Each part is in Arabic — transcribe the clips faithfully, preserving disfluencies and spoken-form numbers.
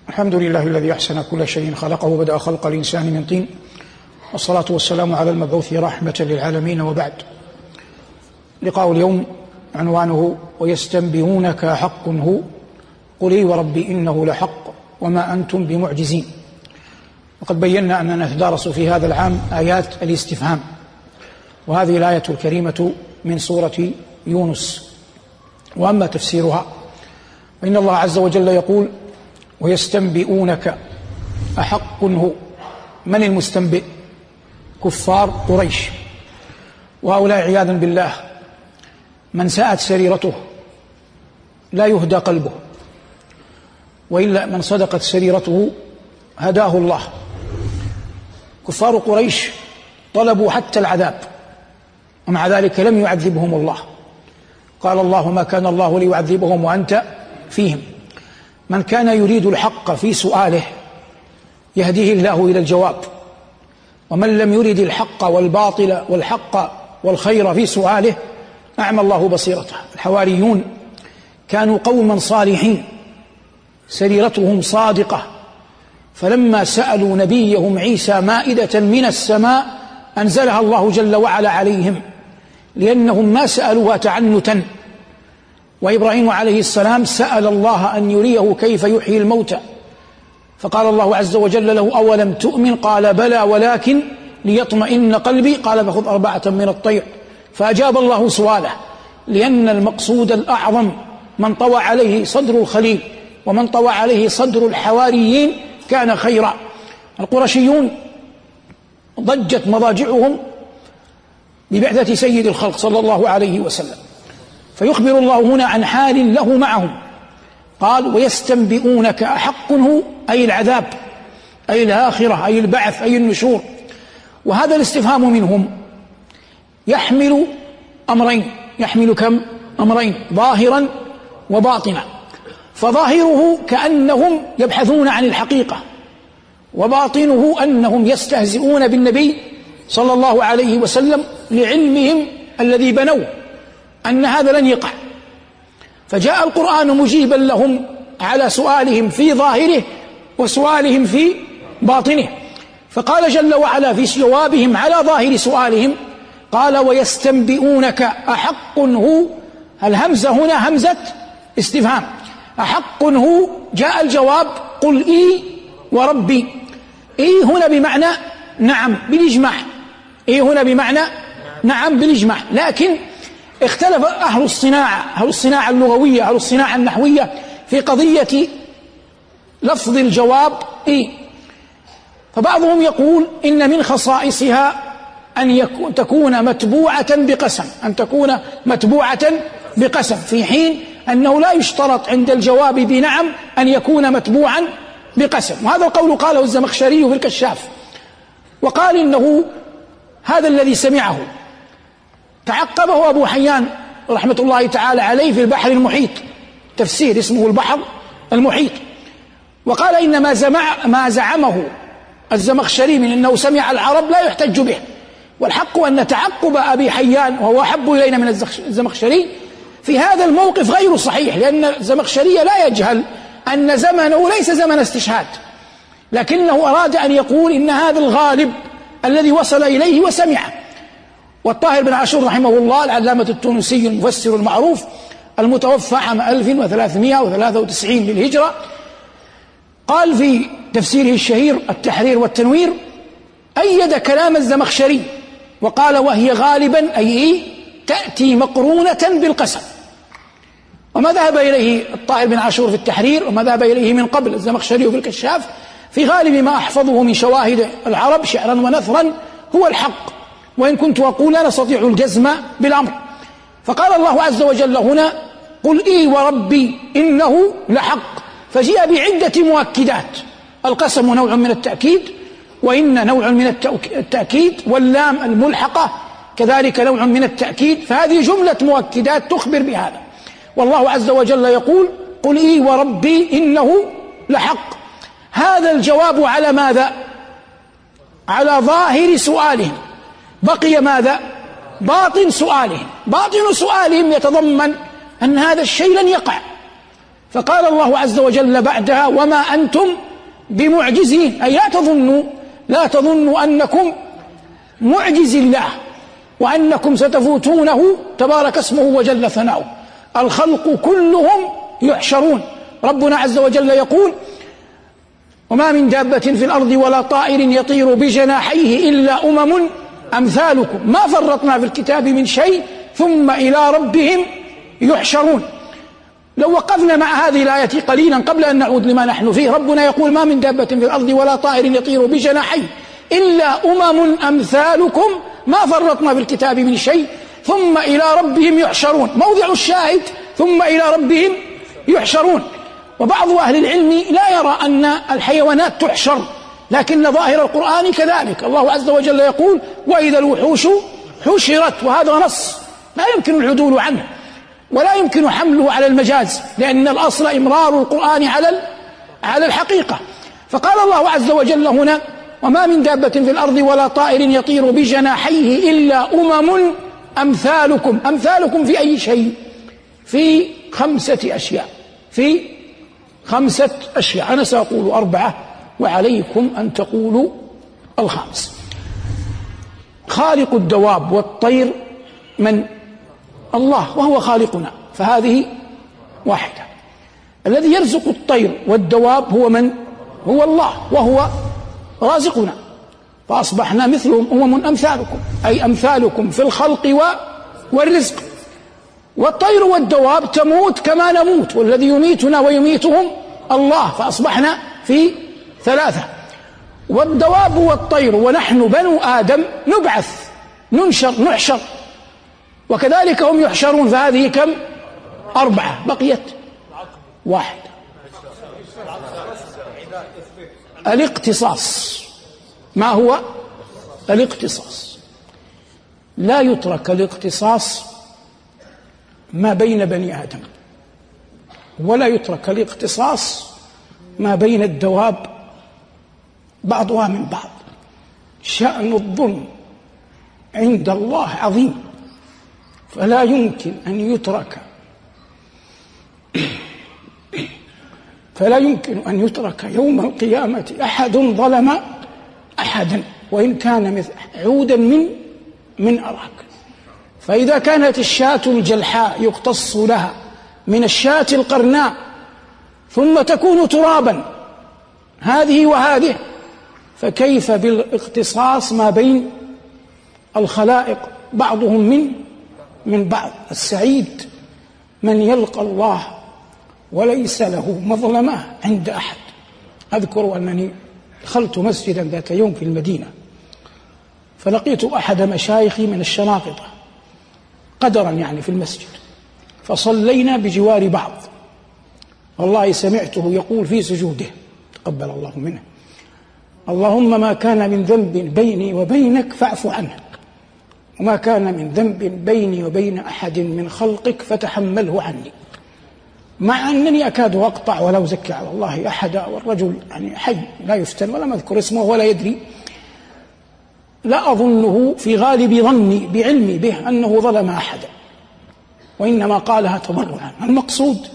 الحمد لله الذي أحسن كل شيء خلقه وبدأ خلق الإنسان من طين، والصلاة والسلام على المبعوث رحمة للعالمين، وبعد. لقاء اليوم عنوانه ويستنبئونك حق هو قل إي وربي إنه لحق وما أنتم بمعجزين. وقد بينا أننا نتدارس في هذا العام آيات الاستفهام، وهذه الآية الكريمة من سورة يونس. وأما تفسيرها فإن الله عز وجل يقول ويستنبئونك أحق هو. من المستنبئ؟ كفار قريش، وهؤلاء عياذا بالله من ساءت سريرته لا يهدى قلبه، وإلا من صدقت سريرته هداه الله. كفار قريش طلبوا حتى العذاب، ومع ذلك لم يعذبهم الله. قال الله ما كان الله ليعذبهم وأنت فيهم. من كان يريد الحق في سؤاله يهديه الله إلى الجواب، ومن لم يرد الحق والباطل والحق والخير في سؤاله أعمى الله بصيرته. الحواريون كانوا قوما صالحين سريرتهم صادقة، فلما سألوا نبيهم عيسى مائدة من السماء أنزلها الله جل وعلا عليهم، لأنهم ما سألوها تعنتا. وإبراهيم عليه السلام سأل الله أن يريه كيف يحيي الموتى، فقال الله عز وجل له أولم تؤمن؟ قال بلى ولكن ليطمئن قلبي. قال فخذ أربعة من الطير، فأجاب الله سؤاله، لأن المقصود الأعظم من طوى عليه صدر الخليل ومن طوى عليه صدر الحواريين كان خيرا. القرشيون ضجت مضاجعهم ببعثة سيد الخلق صلى الله عليه وسلم، فيخبر الله هنا عن حال له معهم. قال ويستنبئونك أحق هو، أي العذاب أي الآخرة أي البعث أي النشور. وهذا الاستفهام منهم يحمل أمرين، يحمل كم؟ أمرين، ظاهرا وباطنا. فظاهره كأنهم يبحثون عن الحقيقة، وباطنه أنهم يستهزئون بالنبي صلى الله عليه وسلم لعلمهم الذي بنوه أن هذا لن يقع. فجاء القرآن مجيبا لهم على سؤالهم في ظاهره وسؤالهم في باطنه. فقال جل وعلا في جوابهم على ظاهر سؤالهم، قال ويستنبئونك أحق هو. الهمزة هنا همزة استفهام، أحق هو. جاء الجواب قل إي وربي. إي هنا بمعنى نعم بالإجماع، إي هنا بمعنى نعم بالإجماع. لكن اختلف أهل الصناعة أهل الصناعة اللغوية أهل الصناعة النحوية في قضية لفظ الجواب إي. فبعضهم يقول إن من خصائصها أن يكون تكون متبوعة بقسم، أن تكون متبوعة بقسم، في حين أنه لا يشترط عند الجواب بنعم أن يكون متبوعا بقسم. وهذا القول قاله الزمخشري في الكشاف، وقال إنه هذا الذي سمعه تعقبه أبو حيان رحمة الله تعالى عليه في البحر المحيط، تفسير اسمه البحر المحيط. وقال إن ما, زمع ما زعمه الزمخشري من أنه سمع العرب لا يحتج به، والحق أن تعقب أبي حيان وهو أحب إلينا من الزمخشري في هذا الموقف غير صحيح، لأن الزمخشري لا يجهل أن زمنه ليس زمن استشهاد، لكنه أراد أن يقول إن هذا الغالب الذي وصل إليه وسمعه. والطاهر بن عاشور رحمه الله العلامة التونسي المفسر المعروف المتوفى عام ألف وثلاثمائة وثلاثة وتسعين للهجرة قال في تفسيره الشهير التحرير والتنوير أيد كلام الزمخشري وقال وهي غالبا أي تأتي مقرونة بالقسم. وما ذهب إليه الطاهر بن عاشور في التحرير وما ذهب إليه من قبل الزمخشري في الكشاف في غالب ما أحفظه من شواهد العرب شعرا ونثرا هو الحق، وإن كنت أقول لا نستطيع الجزم بالأمر. فقال الله عز وجل هنا قل إي وربي إنه لحق، فجاء بعدة مؤكدات. القسم نوع من التأكيد، وإن نوع من التأكيد، واللام الملحقة كذلك نوع من التأكيد، فهذه جملة مؤكدات تخبر بهذا. والله عز وجل يقول قل إي وربي إنه لحق. هذا الجواب على ماذا؟ على ظاهر سؤالهم. بقي ماذا؟ باطن سؤالهم. باطن سؤالهم يتضمن أن هذا الشيء لن يقع، فقال الله عز وجل بعدها: وما أنتم بمعجزين، أي لا تظنوا لا تظنوا أنكم معجز الله وأنكم ستفوتونه تبارك اسمه وجل ثناؤه. الخلق كلهم يحشرون. ربنا عز وجل يقول: وما من دابة في الأرض ولا طائر يطير بجناحيه إلا أمم أمثالكم ما فرطنا في الكتاب من شيء ثم إلى ربهم يحشرون. لو وقفنا مع هذه الآية قليلا قبل أن نعود لما نحن فيه، ربنا يقول: ما من دابة في الأرض ولا طائر يطير بجناحيه إلا أمم أمثالكم ما فرطنا في الكتاب من شيء ثم إلى ربهم يحشرون. موضع الشاهد: ثم إلى ربهم يحشرون. وبعض أهل العلم لا يرى أن الحيوانات تحشر، لكن ظاهر القرآن كذلك. الله عز وجل يقول: وإذا الوحوش حشرت، وهذا نص لا يمكن العدول عنه ولا يمكن حمله على المجاز، لأن الأصل إمرار القرآن على على الحقيقة. فقال الله عز وجل هنا: وما من دابة في الأرض ولا طائر يطير بجناحيه إلا أمم أمثالكم. أمثالكم في أي شيء؟ في خمسة أشياء في خمسة أشياء أنا سأقول أربعة وعليكم أن تقولوا الخامس. خالق الدواب والطير من؟ الله، وهو خالقنا، فهذه واحدة. الذي يرزق الطير والدواب هو من؟ هو الله، وهو رازقنا، فأصبحنا مثلهم أمم أمثالكم، أي أمثالكم في الخلق والرزق. والطير والدواب تموت كما نموت، والذي يميتنا ويميتهم الله، فأصبحنا في ثلاثة. والدواب والطير ونحن بنو آدم نبعث ننشر نحشر، وكذلك هم يحشرون، فهذه كم؟ أربعة. بقيت واحد: الاقتصاص. ما هو الاقتصاص؟ لا يترك الاقتصاص ما بين بني آدم، ولا يترك الاقتصاص ما بين الدواب بعضها من بعض. شأن الظلم عند الله عظيم، فلا يمكن أن يترك فلا يمكن أن يترك يوم القيامة أحد ظلم أحدا، وإن كان مثل عودا من من أراك. فإذا كانت الشاة الجلحاء يقتص لها من الشاة القرناء ثم تكون ترابا هذه وهذه، فكيف بالاقتصاص ما بين الخلائق بعضهم من من بعض؟ السعيد من يلقى الله وليس له مظلمة عند أحد. أذكر أنني دخلت مسجدا ذات يوم في المدينة، فلقيت أحد مشايخي من الشناقطة قدرا يعني في المسجد، فصلينا بجوار بعض. والله سمعته يقول في سجوده تقبل الله منه: اللهم ما كان من ذنب بيني وبينك فاعف عنه، وما كان من ذنب بيني وبين أحد من خلقك فتحمله عني. مع أنني أكاد أقطع ولا أزكي على الله أحدا، والرجل يعني حي لا يفتن، ولا أذكر اسمه ولا يدري، لا أظنه في غالب ظني بعلمي به أنه ظلم أحدا، وإنما قالها تضرعا. المقصود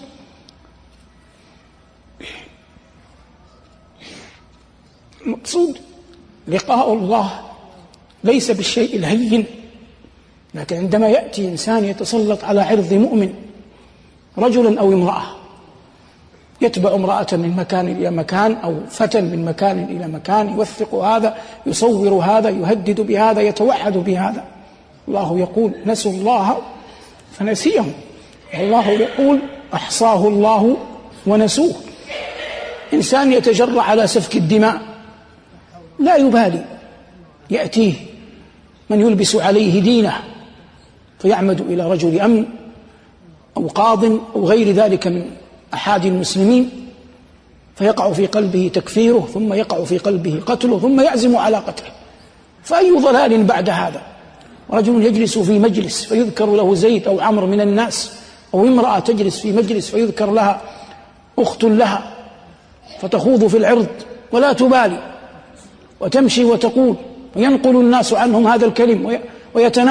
المقصود لقاء الله ليس بالشيء الهين، لكن عندما يأتي إنسان يتسلط على عرض مؤمن، رجلا أو امرأة، يتبع امرأة من مكان إلى مكان أو فتى من مكان إلى مكان، يوثق هذا، يصور هذا، يهدد بهذا، يتوعد بهذا. الله يقول: نسوا الله فنسيهم، والله يقول: أحصاه الله ونسوه. إنسان يتجرع على سفك الدماء لا يبالي، يأتيه من يلبس عليه دينه فيعمد إلى رجل أمن أو قاض أو غير ذلك من أحد المسلمين، فيقع في قلبه تكفيره، ثم يقع في قلبه قتله، ثم يعزم على قتله. فأي ضلال بعد هذا؟ رجل يجلس في مجلس فيذكر له زيد أو عمرو من الناس، أو امرأة تجلس في مجلس فيذكر لها أخت لها فتخوض في العرض ولا تبالي، وتمشي وتقول، وينقل الناس عنهم هذا الكلم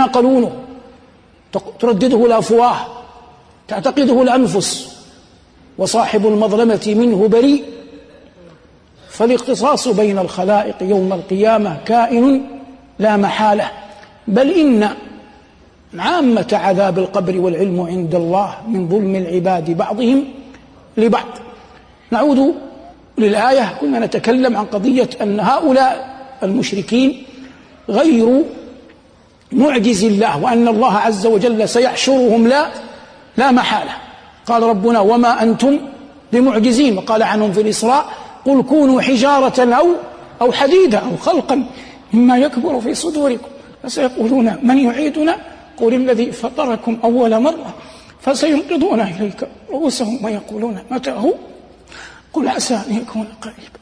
ويتناقلونه، تردده الأفواه، تعتقده الأنفس، وصاحب المظلمة منه بريء، فالاقتصاص بين الخلائق يوم القيامة كائن لا محالة، بل إن عامة عذاب القبر والعلم عند الله من ظلم العباد بعضهم لبعض. نعود للآية. كنا نتكلم عن قضية أن هؤلاء المشركين غير معجز الله، وأن الله عز وجل سيحشرهم لا لا محالة. قال ربنا وما أنتم بمعجزين، وقال عنهم في الإسراء قل كونوا حجارة أو أو حديدا أو خلقا مما يكبر في صدوركم فسيقولون من يعيدنا قل الذي فطركم أول مرة فسينقضون إليك رؤوسهم ويقولون متى هو قل عسى أن يكون قريبا.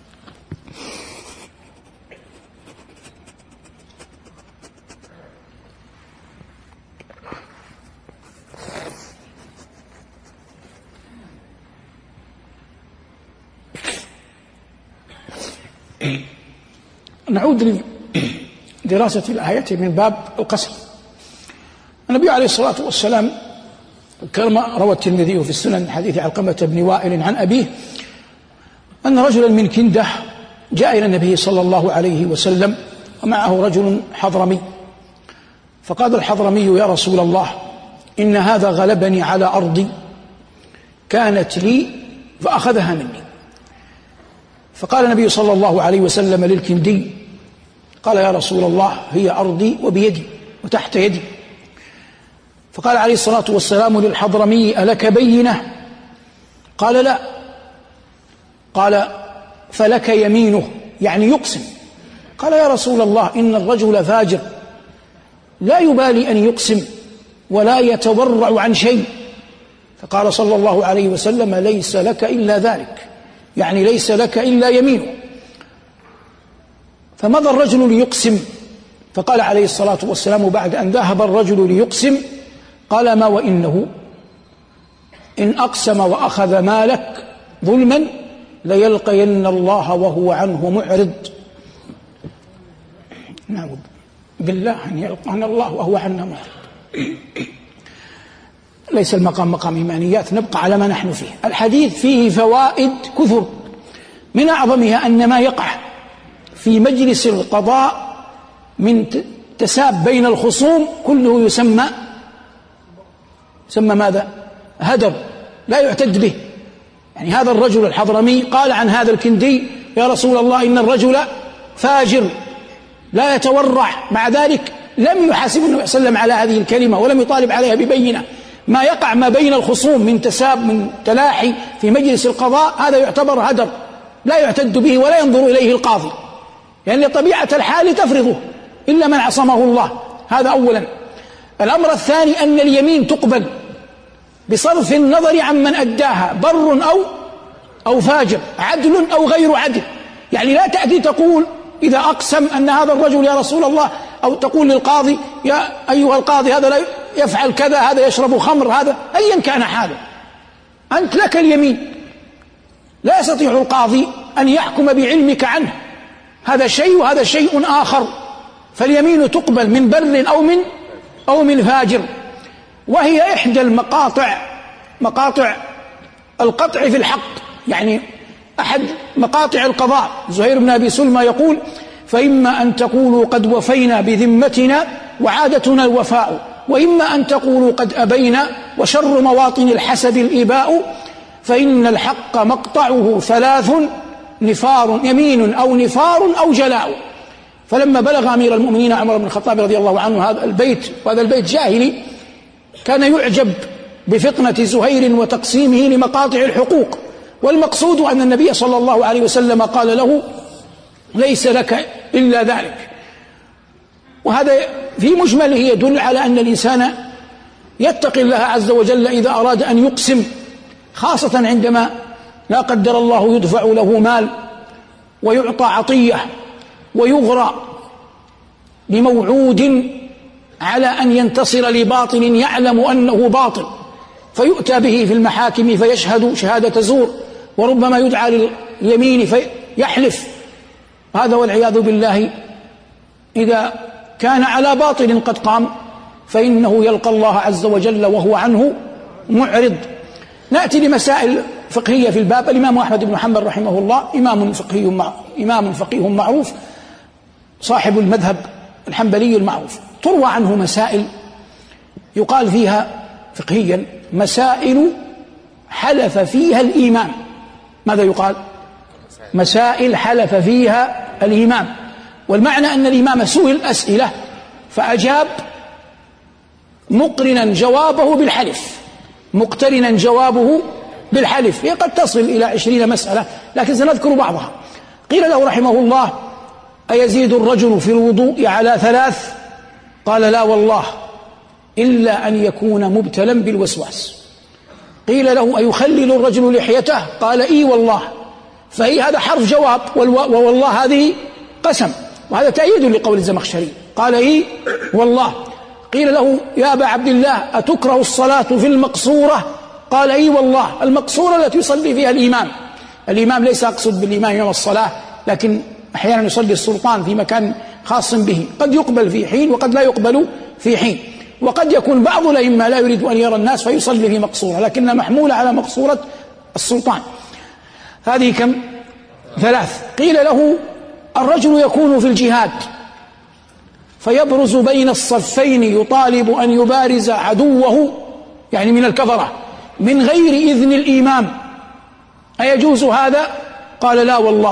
نعود لدراسة الآية من باب القسم. النبي عليه الصلاة والسلام كما روى الترمذي في السنن حديث علقمة بن وائل عن أبيه أن رجلا من كندة جاء إلى النبي صلى الله عليه وسلم ومعه رجل حضرمي، فقال الحضرمي يا رسول الله إن هذا غلبني على أرضي كانت لي فأخذها مني. فقال النبي صلى الله عليه وسلم للكندي قال يا رسول الله هي أرضي وبيدي وتحت يدي. فقال عليه الصلاة والسلام للحضرمي ألك بينة؟ قال لا. قال فلك يمينه، يعني يقسم. قال يا رسول الله إن الرجل فاجر لا يبالي أن يقسم ولا يتورع عن شيء. فقال صلى الله عليه وسلم ليس لك إلا ذلك، يعني ليس لك إلا يمينه. فمضى الرجل ليقسم، فقال عليه الصلاة والسلام بعد أن ذهب الرجل ليقسم قال ما وإنه إن أقسم وأخذ مالك ظلما ليلقين الله وهو عنه معرض. نعوذ بالله أن يلقانا الله وهو عنا معرض. ليس المقام مقام إيمانيات، نبقى على ما نحن فيه. الحديث فيه فوائد كثر، من أعظمها أن ما يقع في مجلس القضاء من تساب بين الخصوم كله يسمى يسمى ماذا؟ هدر، لا يعتد به. يعني هذا الرجل الحضرمي قال عن هذا الكندي يا رسول الله إن الرجل فاجر لا يتورع، مع ذلك لم يحاسب النبي صلى الله عليه وسلم على هذه الكلمة ولم يطالب عليها ببينة. ما يقع ما بين الخصوم من تساب من تلاحي في مجلس القضاء هذا يعتبر هدر لا يعتد به ولا ينظر إليه القاضي، لأن يعني طبيعة الحال تفرضه إلا من عصمه الله. هذا أولا. الأمر الثاني أن اليمين تقبل بصرف النظر عمن أداها، بر أو أو فاجر، عدل أو غير عدل. يعني لا تأتي تقول إذا أقسم أن هذا الرجل يا رسول الله، أو تقول للقاضي يا أيها القاضي هذا لا يفعل كذا، هذا يشرب خمر، هذا أيا كان حاله، أنت لك اليمين، لا يستطيع القاضي أن يحكم بعلمك عنه، هذا شيء وهذا شيء آخر. فاليمين تقبل من بر أو من أو من فاجر، وهي إحدى المقاطع مقاطع القطع في الحق، يعني أحد مقاطع القضاء. زهير بن أبي سلمى يقول فإما أن تقولوا قد وفينا بذمتنا وعادتنا الوفاء، وإما أن تقولوا قد أبينا وشر مواطن الحسد الإباء، فإن الحق مقطعه ثلاث نفار يمين أو نفار أو جلاء. فلما بلغ أمير المؤمنين عمر بن الخطاب رضي الله عنه هذا البيت، وهذا البيت جاهلي، كان يعجب بفطنة زهير وتقسيمه لمقاطع الحقوق. والمقصود أن النبي صلى الله عليه وسلم قال له ليس لك إلا ذلك. وهذا في مجمله يدل على أن الإنسان يتقي الله عز وجل إذا أراد أن يقسم، خاصة عندما لا قدر الله يدفع له مال ويعطى عطية ويغرى بموعود على أن ينتصر لباطل يعلم أنه باطل، فيؤتى به في المحاكم فيشهد شهادة زور، وربما يدعى لليمين فيحلف. هذا والعياذ بالله إذا كان على باطل قد قام فإنه يلقى الله عز وجل وهو عنه معرض. نأتي لمسائل فقهية في الباب. الإمام أحمد بن حنبل رحمه الله إمام فقهي مع إمام فقيه معروف، صاحب المذهب الحنبلي المعروف، تروى عنه مسائل يقال فيها فقهيا مسائل حلف فيها الإمام. ماذا يقال؟ مسائل حلف فيها الإمام. والمعنى أن الإمام سئل أسئلة فأجاب مقرنا جوابه بالحلف، مقترنا جوابه بالحلف. هي قد تصل إلى عشرين مسألة لكن سنذكر بعضها. قيل له رحمه الله: أيزيد الرجل في الوضوء على ثلاث؟ قال: لا والله، إلا أن يكون مبتلا بالوسواس. قيل له: أيخلل الرجل لحيته؟ قال: إي والله. فهي هذا حرف جواب، ووالله هذه قسم، وهذا تأييد لقول الزمخشري. قال: إي والله. قيل له: يا أبا عبد الله، أتكره الصلاة في المقصورة؟ قال: إي والله. المقصورة التي يصلي فيها الإمام. الإمام ليس أقصد بالإمام يوم الصلاة، لكن أحيانا يصلي السلطان في مكان خاص به، قد يقبل في حين وقد لا يقبل في حين، وقد يكون بعض الأئمة لا يريد أن يرى الناس فيصلي في مقصورة، لكنها محمولة على مقصورة السلطان. هذه كم؟ ثلاث. قيل له: الرجل يكون في الجهاد فيبرز بين الصفين يطالب أن يبارز عدوه، يعني من الكفرة، من غير إذن الإمام، أيجوز هذا؟ قال: لا والله.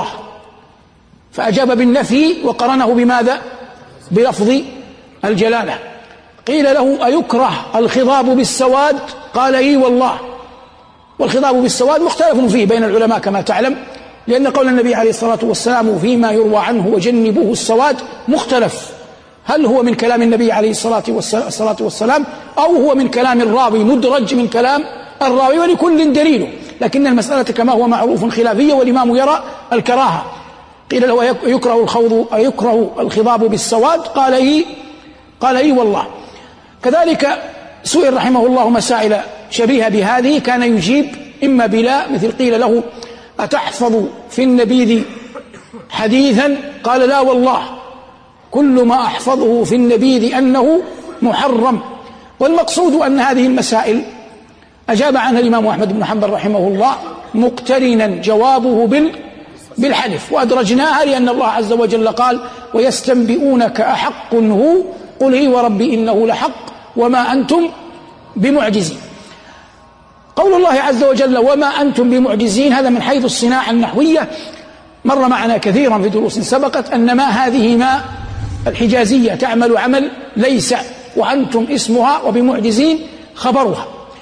فأجاب بالنفي وقرنه بماذا؟ بلفظ الجلالة. قيل له: أيكره الخضاب بالسواد؟ قال: إي والله. والخضاب بالسواد مختلف فيه بين العلماء كما تعلم، لأن قول النبي عليه الصلاة والسلام فيما يروى عنه وجنبوه السواد مختلف، هل هو من كلام النبي عليه الصلاة والسلام أو هو من كلام الراوي مدرج من كلام الراوي، ولكل دليله، لكن المسألة كما هو معروف خلافية، والإمام يرى الكراهة. قيل له: يكره الخوض أيكره الخضاب بالسواد؟ قال: إي قال إي والله. كذلك سئل رحمه الله مسائل شبيهة بهذه، كان يجيب إما بلا، مثل قيل له: أتحفظ في النبيذ حديثا؟ قال: لا والله، كل ما أحفظه في النبيذ أنه محرم. والمقصود أن هذه المسائل أجاب عنها الإمام أحمد بن حنبل رحمه الله مقترنا جوابه بالحلف، وأدرجناها لأن الله عز وجل قال: ويستنبئونك أحق هو؟ قل إي وربي إنه لحق وما أنتم بمعجزين. قول الله عز وجل وما أنتم بمعجزين، هذا من حيث الصناعة النحوية مر معنا كثيرا في دروس سبقت أن ما هذه ما الحجازية تعمل عمل ليس، وأنتم اسمها وبمعجزين خبرها.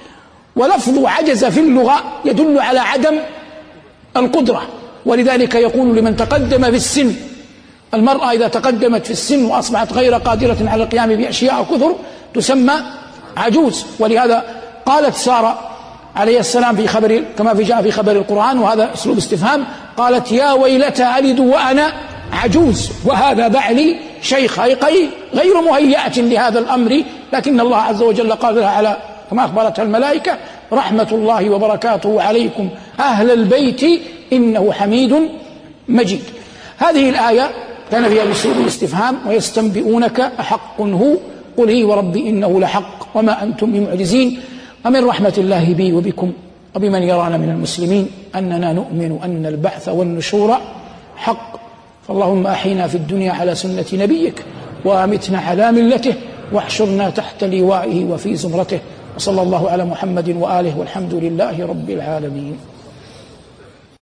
ولفظ عجز في اللغة يدل على عدم القدرة، ولذلك يقول لمن تقدم في السن، المرأة إذا تقدمت في السن وأصبحت غير قادرة على القيام بأشياء كثر تسمى عجوز. ولهذا قالت سارة عليه السلام في خبر كما في جاء في خبر القرآن، وهذا أسلوب استفهام، قالت: يا ويلتى ألد وأنا عجوز وهذا بعلي شيخ، أي غير مهيئة لهذا الأمر، لكن الله عز وجل قال لها على كما أخبرتها الملائكة: رحمة الله وبركاته عليكم أهل البيت إنه حميد مجيد. هذه الآية كان فيها أسلوب الاستفهام: ويستنبئونك أحق هو؟ قل إي وربي إنه لحق وما أنتم بمعجزين. ومن رحمة الله بي وبكم وبمن يرانا من المسلمين أننا نؤمن أن البعث والنشور حق، فاللهم أحينا في الدنيا على سنة نبيك، وأمتنا على ملته، واحشرنا تحت لوائه وفي زمرته، وصلى الله على محمد وآله، والحمد لله رب العالمين.